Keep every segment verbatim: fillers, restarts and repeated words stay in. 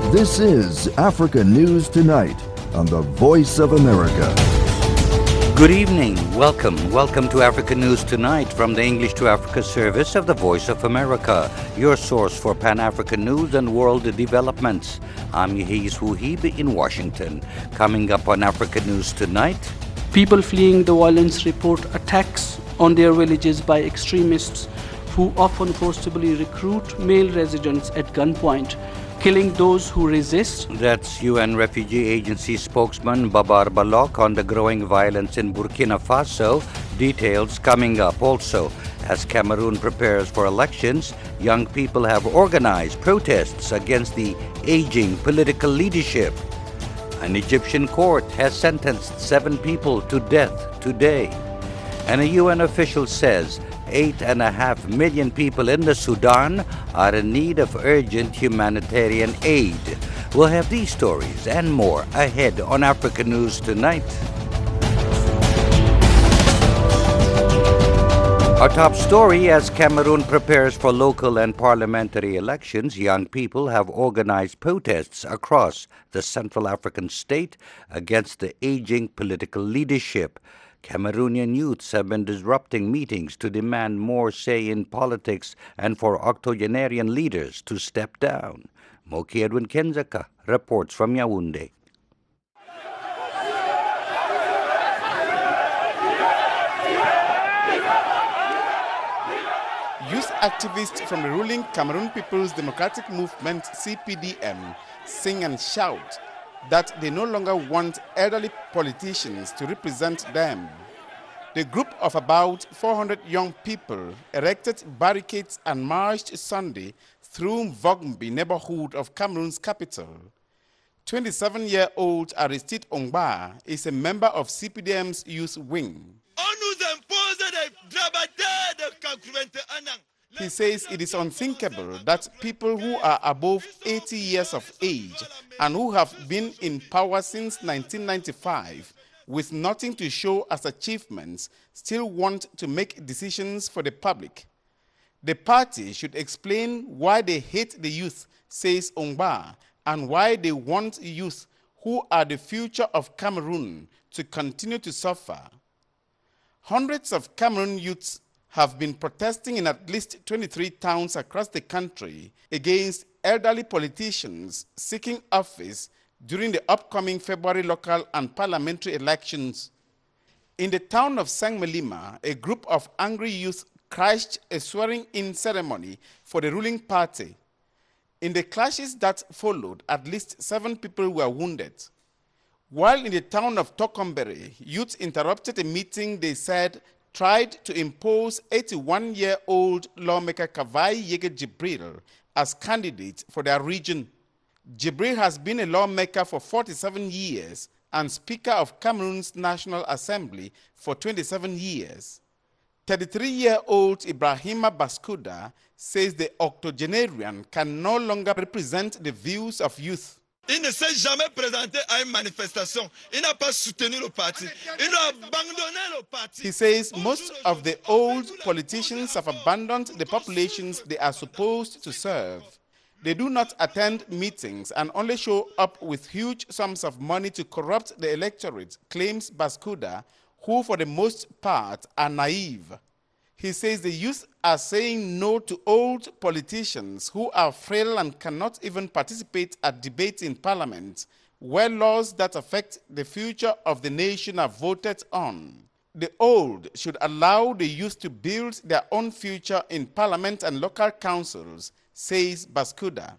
This is Africa News Tonight on the Voice of America. Good evening. Welcome. Welcome to Africa News Tonight from the English to Africa service of the Voice of America, your source for Pan-African news and world developments. I'm Yehiz Wuhib in Washington. Coming up on Africa News Tonight, people fleeing the violence report attacks on their villages by extremists who often forcibly recruit male residents at gunpoint, killing those who resist. That's U N Refugee Agency spokesman Babar Baloch on the growing violence in Burkina Faso. Details coming up. Also, as Cameroon prepares for elections, young people have organized protests against the aging political leadership. An Egyptian court has sentenced seven people to death today. And a U N official says eight and a half million people in the Sudan are in need of urgent humanitarian aid. We'll have these stories and more ahead on Africa News Tonight. Our top story: as Cameroon prepares for local and parliamentary elections, young people have organized protests across the Central African state against the aging political leadership. Cameroonian youths have been disrupting meetings to demand more say in politics and for octogenarian leaders to step down. Moki Edwin Kenzaka reports from Yaoundé. Youth activists from the ruling Cameroon People's Democratic Movement, C P D M, sing and shout that they no longer want elderly politicians to represent them. The group of about four hundred young people erected barricades and marched Sunday through Vogmbi neighborhood of Cameroon's capital. twenty-seven-year-old Aristide Ongba is a member of C P D M's youth wing. He says it is unthinkable that people who are above eighty years of age and who have been in power since nineteen ninety-five with nothing to show as achievements still want to make decisions for the public. The party should explain why they hate the youth, says Ongba, and why they want youth who are the future of Cameroon to continue to suffer. Hundreds of Cameroon youths have been protesting in at least twenty-three towns across the country against elderly politicians seeking office during the upcoming February local and parliamentary elections. In the town of Saint-Melima, a group of angry youth crashed a swearing-in ceremony for the ruling party. In the clashes that followed, at least seven people were wounded. While in the town of Tokombere, youth interrupted a meeting they said tried to impose eighty-one-year-old lawmaker Kavai Yege Jibril as candidate for their region. Jibril has been a lawmaker for forty-seven years and Speaker of Cameroon's National Assembly for twenty-seven years. thirty-three-year-old Ibrahima Baskuda says the octogenarian can no longer represent the views of youth. Il ne s'est jamais présenté à une manifestation. Il n'a pas soutenu le parti. Il a abandonné le parti. He says most of the old politicians have abandoned the populations they are supposed to serve. They do not attend meetings and only show up with huge sums of money to corrupt the electorate, claims Baskuda, who for the most part are naive. He says the youth are saying no to old politicians who are frail and cannot even participate at debates in parliament, where laws that affect the future of the nation are voted on. The old should allow the youth to build their own future in parliament and local councils, says Baskuda.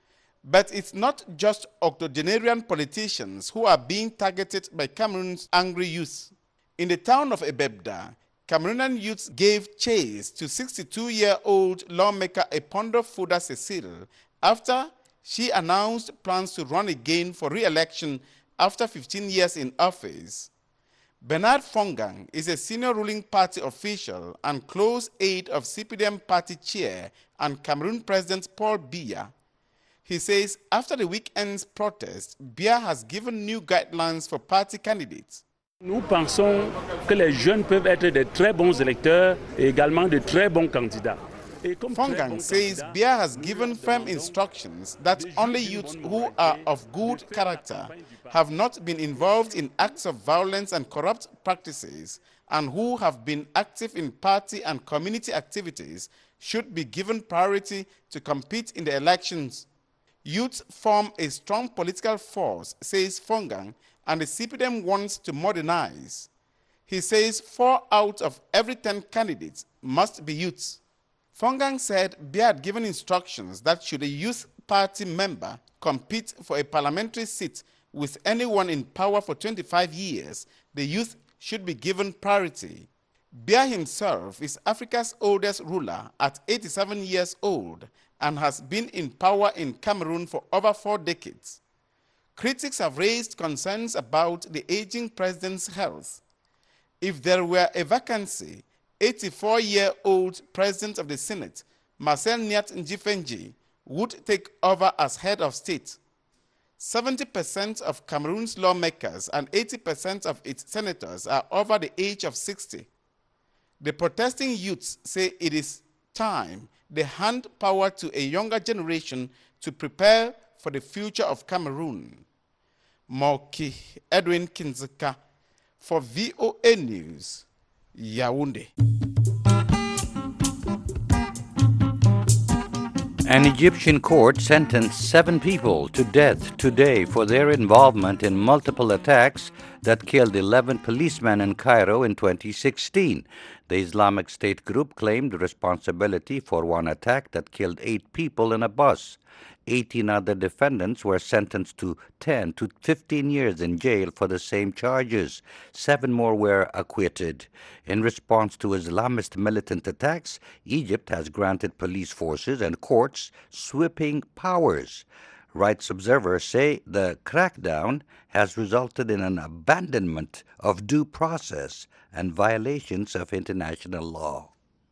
But it's not just octogenarian politicians who are being targeted by Cameroon's angry youth. In the town of Ebebda, Cameroonian youths gave chase to sixty-two-year-old lawmaker Epondo Fuda Cecile after she announced plans to run again for re-election after fifteen years in office. Bernard Fongang is a senior ruling party official and close aide of C P D M party chair and Cameroon President Paul Biya. He says after the weekend's protest, Biya has given new guidelines for party candidates. Nous pensons que les jeunes peuvent être de très bons électeurs et également de très bons candidats. Fongang says Biya has given firm instructions that only youths who are of good character, have not been involved in acts of violence and corrupt practices, and who have been active in party and community activities should be given priority to compete in the elections. Youth form a strong political force, says Fongang, and the C P D M wants to modernize. He says four out of every ten candidates must be youths. Fongang said Biya had given instructions that should a youth party member compete for a parliamentary seat with anyone in power for twenty-five years, the youth should be given priority. Biya himself is Africa's oldest ruler at eighty-seven years old and has been in power in Cameroon for over four decades. Critics have raised concerns about the aging president's health. If there were a vacancy, eighty-four-year-old president of the Senate, Marcel Nyat Njifenji, would take over as head of state. seventy percent of Cameroon's lawmakers and eighty percent of its senators are over the age of sixty. The protesting youths say it is time they hand power to a younger generation to prepare for the future of Cameroon. Moki Edwin Kinzeka for V O A News, Yaoundé. An Egyptian court sentenced seven people to death today for their involvement in multiple attacks that killed eleven policemen in Cairo in twenty sixteen. The Islamic State group claimed responsibility for one attack that killed eight people in a bus. eighteen other defendants were sentenced to ten to fifteen years in jail for the same charges. Seven more were acquitted. In response to Islamist militant attacks, Egypt has granted police forces and courts sweeping powers. Rights observers say the crackdown has resulted in an abandonment of due process and violations of international law.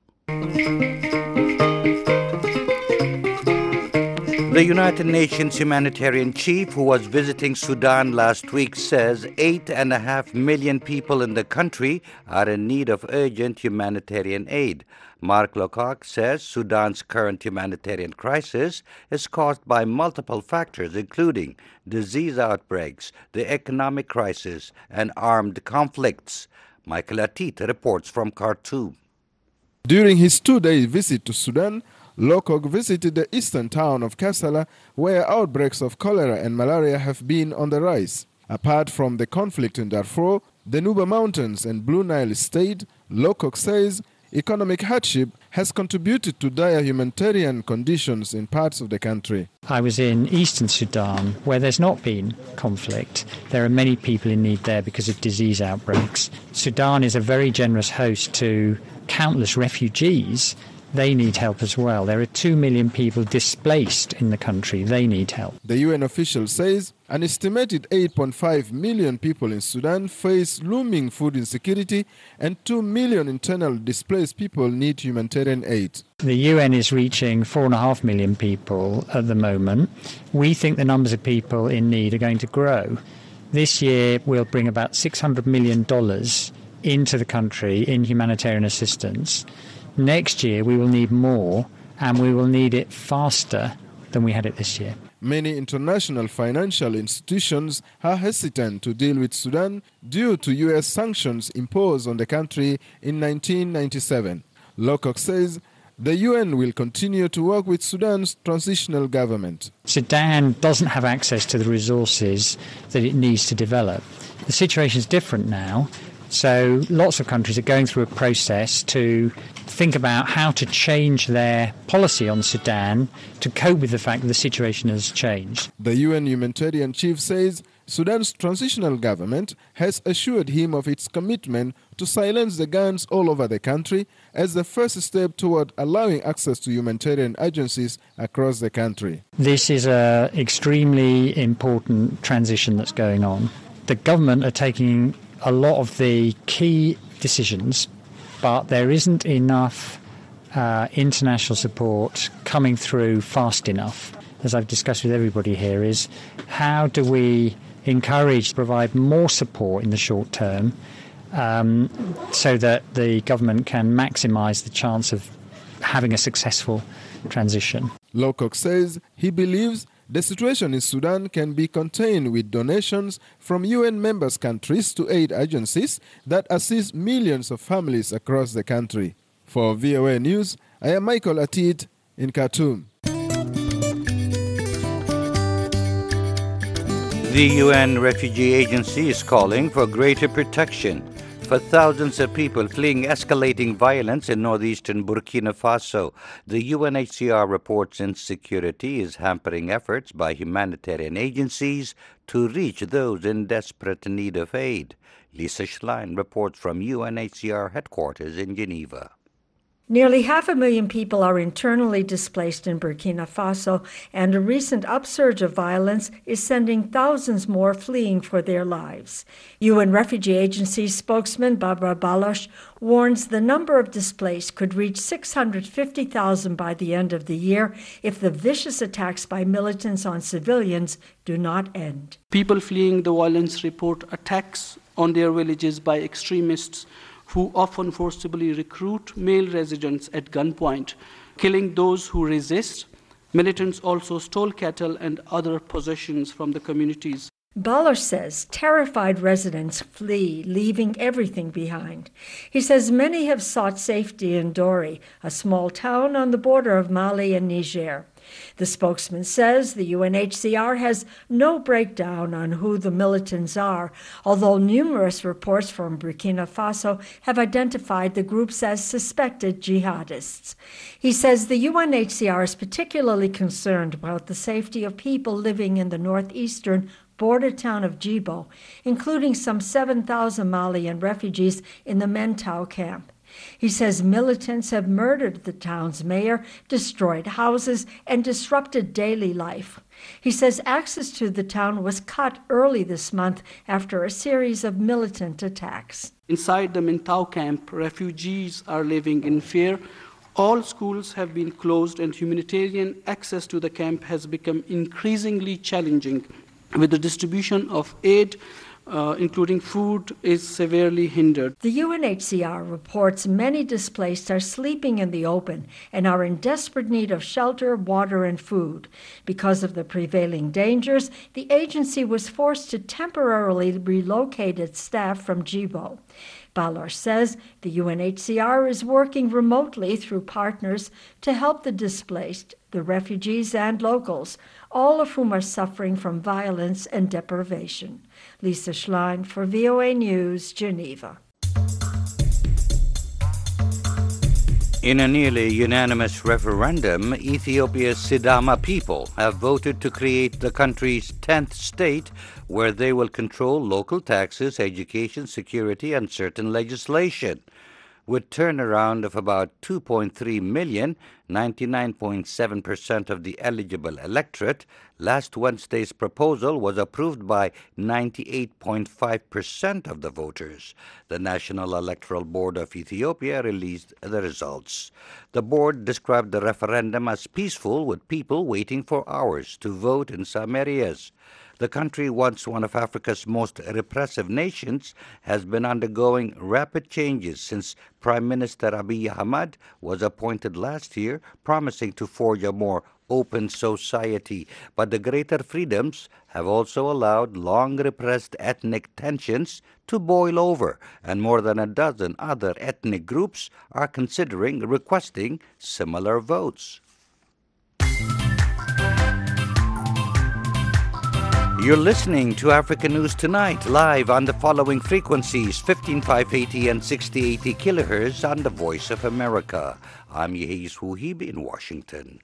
The United Nations humanitarian chief who was visiting Sudan last week says eight and a half million people in the country are in need of urgent humanitarian aid. Mark Lowcock says Sudan's current humanitarian crisis is caused by multiple factors, including disease outbreaks, the economic crisis, and armed conflicts. Michael Atit reports from Khartoum. During his two-day visit to Sudan, Lowcock visited the eastern town of Kassala, where outbreaks of cholera and malaria have been on the rise. Apart from the conflict in Darfur, the Nuba Mountains and Blue Nile State, Lowcock says economic hardship has contributed to dire humanitarian conditions in parts of the country. I was in eastern Sudan, where there's not been conflict. There are many people in need there because of disease outbreaks. Sudan is a very generous host to countless refugees. They need help as well. There are two million people displaced in the country. They need help. The U N official says an estimated eight point five million people in Sudan face looming food insecurity and two million internal displaced people need humanitarian aid. The U N is reaching four and a half million people at the moment. We think the numbers of people in need are going to grow. This year we'll bring about six hundred million dollars into the country in humanitarian assistance. Next year we will need more, and we will need it faster than we had it this year. Many international financial institutions are hesitant to deal with Sudan due to U S sanctions imposed on the country in nineteen ninety-seven. Lowcock says the U N will continue to work with Sudan's transitional government. Sudan doesn't have access to the resources that it needs to develop. The situation is different now, so lots of countries are going through a process to think about how to change their policy on Sudan to cope with the fact that the situation has changed. The U N humanitarian chief says Sudan's transitional government has assured him of its commitment to silence the guns all over the country as the first step toward allowing access to humanitarian agencies across the country. This is an extremely important transition that's going on. The government are taking a lot of the key decisions, but there isn't enough uh, international support coming through fast enough. As I've discussed with everybody here, is how do we encourage, provide more support in the short term um, so that the government can maximise the chance of having a successful transition. Lowcock says he believes the situation in Sudan can be contained with donations from U N member countries to aid agencies that assist millions of families across the country. For V O A News, I am Michael Atid in Khartoum. The U N Refugee Agency is calling for greater protection for thousands of people fleeing escalating violence in northeastern Burkina Faso. The U N H C R reports insecurity is hampering efforts by humanitarian agencies to reach those in desperate need of aid. Lisa Schlein reports from U N H C R headquarters in Geneva. Nearly half a million people are internally displaced in Burkina Faso, and a recent upsurge of violence is sending thousands more fleeing for their lives. U N Refugee Agency spokesman Barbara Baloch warns the number of displaced could reach six hundred fifty thousand by the end of the year if the vicious attacks by militants on civilians do not end. People fleeing the violence report attacks on their villages by extremists who often forcibly recruit male residents at gunpoint, killing those who resist. Militants also stole cattle and other possessions from the communities. Baloch says terrified residents flee, leaving everything behind. He says many have sought safety in Dori, a small town on the border of Mali and Niger. The spokesman says the U N H C R has no breakdown on who the militants are, although numerous reports from Burkina Faso have identified the groups as suspected jihadists. He says the U N H C R is particularly concerned about the safety of people living in the northeastern border town of Djibo, including some seven thousand Malian refugees in the Mentau camp. He says militants have murdered the town's mayor, destroyed houses, and disrupted daily life. He says access to the town was cut early this month after a series of militant attacks. Inside the Mentau camp, refugees are living in fear. All schools have been closed, and humanitarian access to the camp has become increasingly challenging, with the distribution of aid Uh, including food, is severely hindered. The U N H C R reports many displaced are sleeping in the open and are in desperate need of shelter, water, and food. Because of the prevailing dangers, the agency was forced to temporarily relocate its staff from Djibo. Baloch says the U N H C R is working remotely through partners to help the displaced, the refugees, and locals, all of whom are suffering from violence and deprivation. Lisa Schlein for V O A News, Geneva. In a nearly unanimous referendum, Ethiopia's Sidama people have voted to create the country's tenth state, where they will control local taxes, education, security, and certain legislation. With turnaround of about two point three million, ninety-nine point seven percent of the eligible electorate, last Wednesday's proposal was approved by ninety-eight point five percent of the voters. The National Electoral Board of Ethiopia released the results. The board described the referendum as peaceful, with people waiting for hours to vote in some areas. The country, once one of Africa's most repressive nations, has been undergoing rapid changes since Prime Minister Abiy Ahmed was appointed last year, promising to forge a more open society. But the greater freedoms have also allowed long-repressed ethnic tensions to boil over, and more than a dozen other ethnic groups are considering requesting similar votes. You're listening to Africa News Tonight, live on the following frequencies, fifteen five eighty and sixty eighty kilohertz on the Voice of America. I'm Yehis Wuhib in Washington.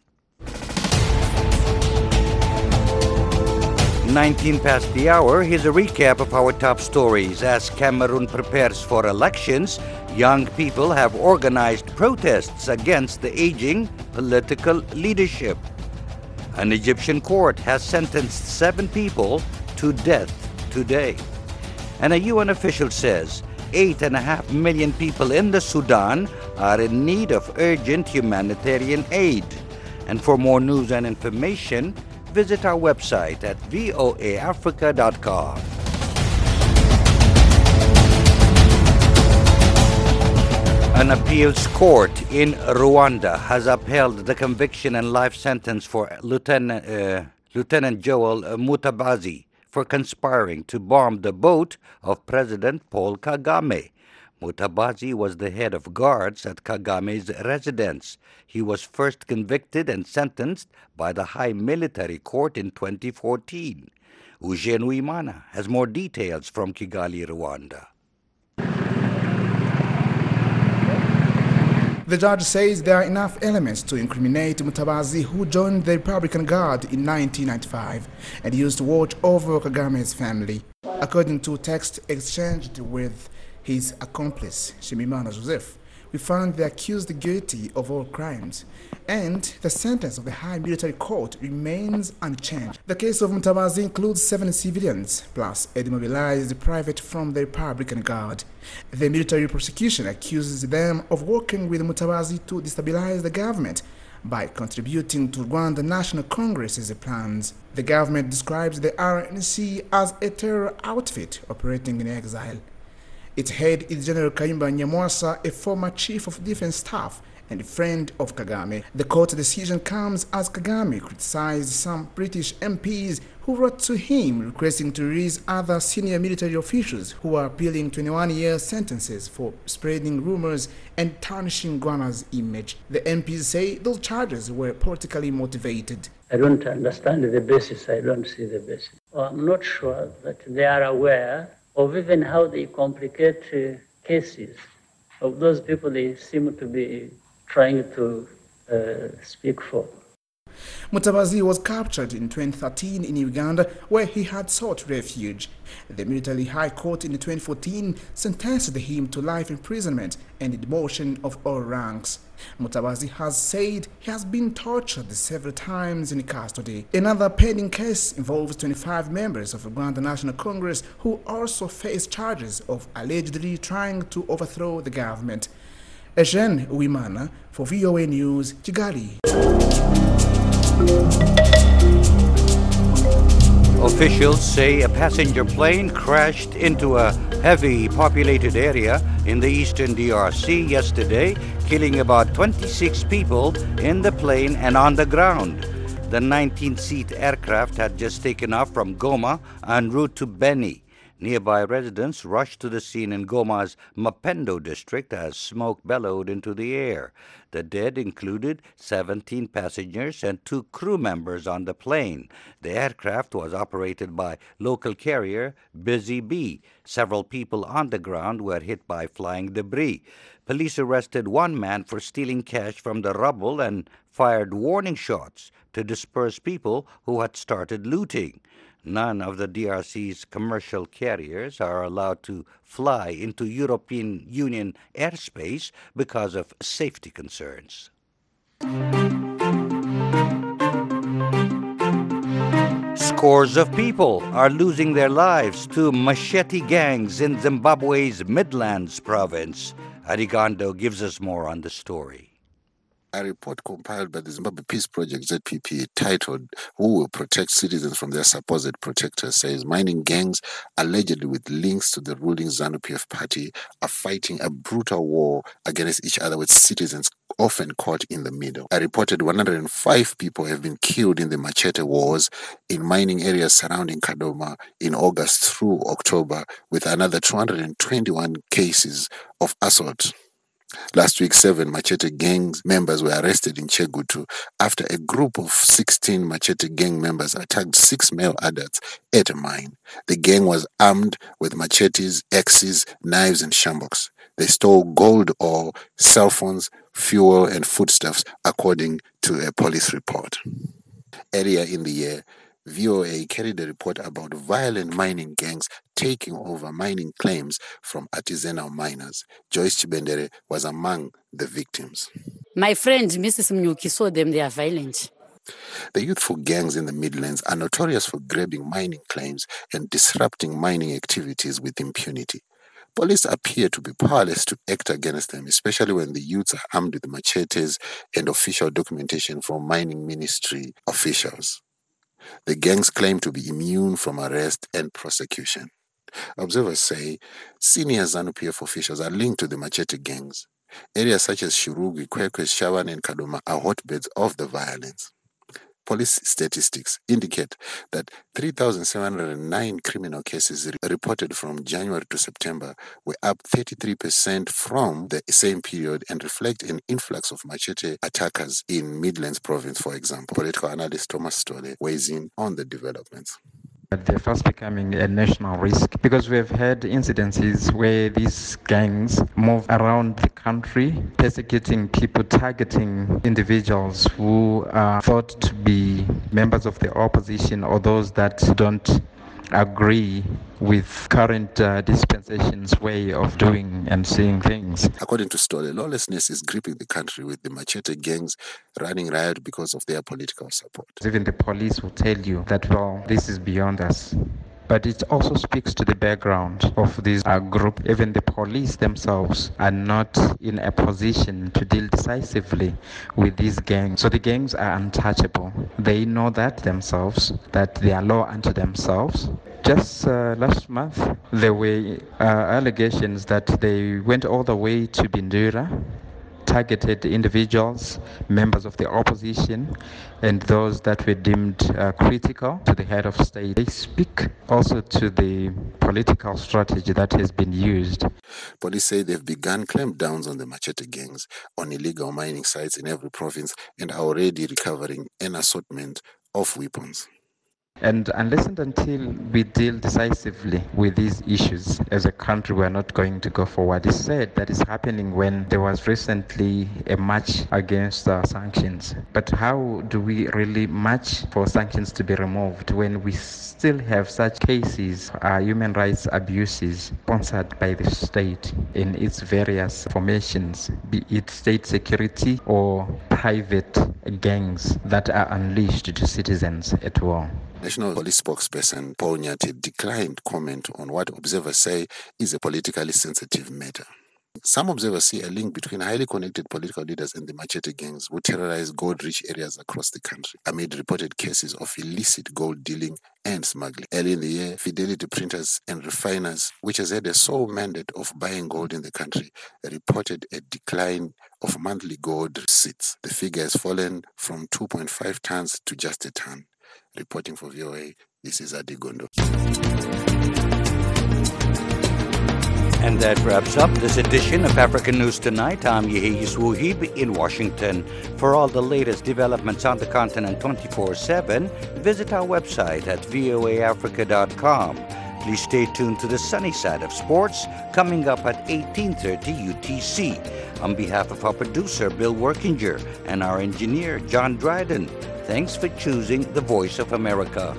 nineteen past the hour, here's a recap of our top stories. As Cameroon prepares for elections, young people have organized protests against the aging political leadership. An Egyptian court has sentenced seven people to death today. And a U N official says eight and a half million people in the Sudan are in need of urgent humanitarian aid. And for more news and information, visit our website at voa africa dot com. An appeals court in Rwanda has upheld the conviction and life sentence for Lieutenant, uh, Lieutenant Joel Mutabazi for conspiring to bomb the boat of President Paul Kagame. Mutabazi was the head of guards at Kagame's residence. He was first convicted and sentenced by the High Military Court in twenty fourteen. Eugene Uimana has more details from Kigali, Rwanda. The judge says there are enough elements to incriminate Mutabazi, who joined the Republican Guard in nineteen ninety-five and used to watch over Kagame's family. According to text exchanged with his accomplice, Shimimana Joseph, we found the accused guilty of all crimes, and the sentence of the High Military Court remains unchanged. The case of Mutabazi includes seven civilians, plus a demobilized private from the Republican Guard. The military prosecution accuses them of working with Mutabazi to destabilize the government by contributing to Rwanda National Congress's plans. The government describes the R N C as a terror outfit operating in exile. Its head is General Kayumba Nyamwasa, a former chief of defense staff and a friend of Kagame. The court decision comes as Kagame criticized some British M Ps who wrote to him requesting to release other senior military officials who are appealing twenty-one-year sentences for spreading rumors and tarnishing Rwanda's image. The M Ps say those charges were politically motivated. I don't understand the basis. I don't see the basis. Well, I'm not sure that they are aware of even how they complicate uh, cases of those people they seem to be trying to uh, speak for. Mutabazi was captured in twenty thirteen in Uganda, where he had sought refuge. The military high court in twenty fourteen sentenced him to life imprisonment and demotion of all ranks. Mutabazi has said he has been tortured several times in custody. Another pending case involves twenty-five members of the Rwanda National Congress who also face charges of allegedly trying to overthrow the government. Eugene Uimana for V O A News, Kigali. Officials say a passenger plane crashed into a heavy populated area in the eastern D R C yesterday, killing about twenty-six people in the plane and on the ground. The nineteen-seat aircraft had just taken off from Goma en route to Beni. Nearby residents rushed to the scene in Goma's Mapendo district as smoke bellowed into the air. The dead included seventeen passengers and two crew members on the plane. The aircraft was operated by local carrier Busy Bee. Several people on the ground were hit by flying debris. Police arrested one man for stealing cash from the rubble and fired warning shots to disperse people who had started looting. None of the D R C's commercial carriers are allowed to fly into European Union airspace because of safety concerns. Scores of people are losing their lives to machete gangs in Zimbabwe's Midlands province. Arigondo gives us more on the story. A report compiled by the Zimbabwe Peace Project, Z P P, titled "Who Will Protect Citizens from Their Supposed Protectors," says mining gangs, allegedly with links to the ruling ZANU-P F party, are fighting a brutal war against each other, with citizens often caught in the middle. A reported one hundred five people have been killed in the machete wars in mining areas surrounding Kadoma in August through October, with another two hundred twenty-one cases of assault. Last week, seven Machete gang members were arrested in Chegutu after a group of sixteen Machete gang members attacked six male adults at a mine. The gang was armed with machetes, axes, knives, and shamboks. They stole gold ore, cell phones, fuel, and foodstuffs, according to a police report. Earlier in the year, V O A carried a report about violent mining gangs taking over mining claims from artisanal miners. Joyce Chibendere was among the victims. My friend, Missus Mnyuki, saw them. They are violent. The youthful gangs in the Midlands are notorious for grabbing mining claims and disrupting mining activities with impunity. Police appear to be powerless to act against them, especially when the youths are armed with machetes and official documentation from mining ministry officials. The gangs claim to be immune from arrest and prosecution. Observers say senior ZANU-P F officials are linked to the machete gangs. Areas such as Shurugi, Kwekwe, Shawan, and Kaduma are hotbeds of the violence. Police statistics indicate that three thousand seven hundred nine criminal cases re- reported from January to September were up thirty-three percent from the same period and reflect an influx of machete attackers in Midlands Province, for example. Political analyst Thomas Stole weighs in on the developments. They're fast becoming a national risk because we've had incidences where these gangs move around the country, persecuting people, targeting individuals who are thought to be members of the opposition or those that don't agree with current uh, dispensation's way of doing and seeing things. According to Stolle, lawlessness is gripping the country with the machete gangs running riot because of their political support. Even the police will tell you that, well, this is beyond us. But it also speaks to the background of this uh, group. Even the police themselves are not in a position to deal decisively with these gangs. So the gangs are untouchable. They know that themselves, that they are law unto themselves. Just uh, last month, there were uh, allegations that they went all the way to Bindura, targeted individuals, members of the opposition, and those that were deemed uh, critical to the head of state. They speak also to the political strategy that has been used. Police say they've begun clampdowns on the machete gangs on illegal mining sites in every province and are already recovering an assortment of weapons. And unless and until we deal decisively with these issues as a country, we're not going to go forward. It's sad that is happening when there was recently a march against uh, sanctions. But how do we really march for sanctions to be removed when we still have such cases, uh, human rights abuses sponsored by the state in its various formations, be it state security or private gangs that are unleashed to citizens at will? National Police spokesperson Paul Nyati declined comment on what observers say is a politically sensitive matter. Some observers see a link between highly connected political leaders and the machete gangs who terrorize gold-rich areas across the country amid reported cases of illicit gold dealing and smuggling. Early in the year, Fidelity Printers and Refiners, which has had a sole mandate of buying gold in the country, reported a decline of monthly gold receipts. The figure has fallen from two point five tons to just a ton. Reporting for V O A, this is Adi Gondo. And that wraps up this edition of African News Tonight. I'm Yehis Wuhib in Washington. For all the latest developments on the continent twenty-four seven, visit our website at V O A Africa dot com. Please stay tuned to the sunny side of sports, coming up at eighteen thirty U T C. On behalf of our producer, Bill Workinger, and our engineer, John Dryden, thanks for choosing the Voice of America.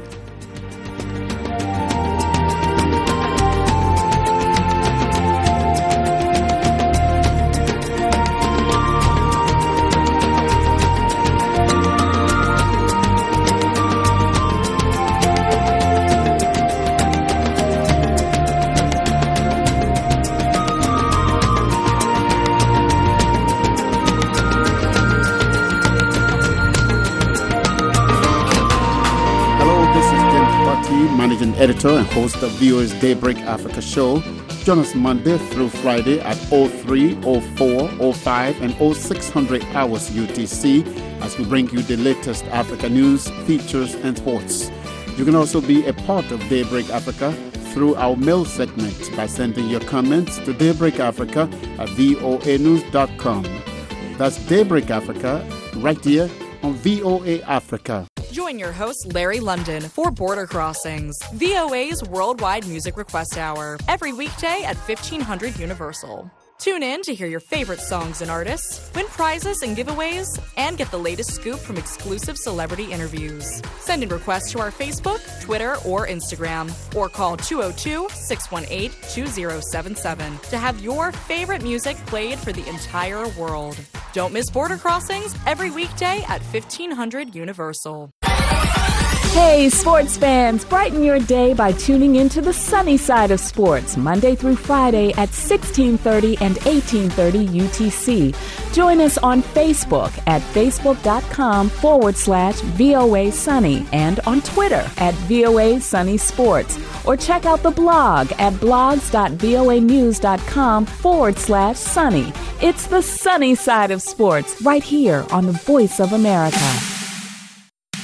Managing editor and host of V O A's Daybreak Africa show. Join us Monday through Friday at oh three, oh four, oh five, and oh six hundred hours U T C as we bring you the latest Africa news, features, and sports. You can also be a part of Daybreak Africa through our mail segment by sending your comments to Daybreak Africa at V O A news dot com. That's Daybreak Africa right here on V O A Africa. Join your host, Larry London, for Border Crossings, V O A's Worldwide Music Request Hour, every weekday at fifteen hundred Universal. Tune in to hear your favorite songs and artists, win prizes and giveaways, and get the latest scoop from exclusive celebrity interviews. Send in requests to our Facebook, Twitter, or Instagram, or call two oh two, six one eight, two oh seven seven to have your favorite music played for the entire world. Don't miss Border Crossings every weekday at fifteen hundred Universal. Hey, sports fans, brighten your day by tuning into the sunny side of sports, Monday through Friday at sixteen thirty and eighteen thirty U T C. Join us on Facebook at facebook.com forward slash VOA Sunny and on Twitter at VOA Sunny Sports. or check out the blog at blogs.voanews.com forward slash sunny. It's the sunny side of sports right here on the Voice of America.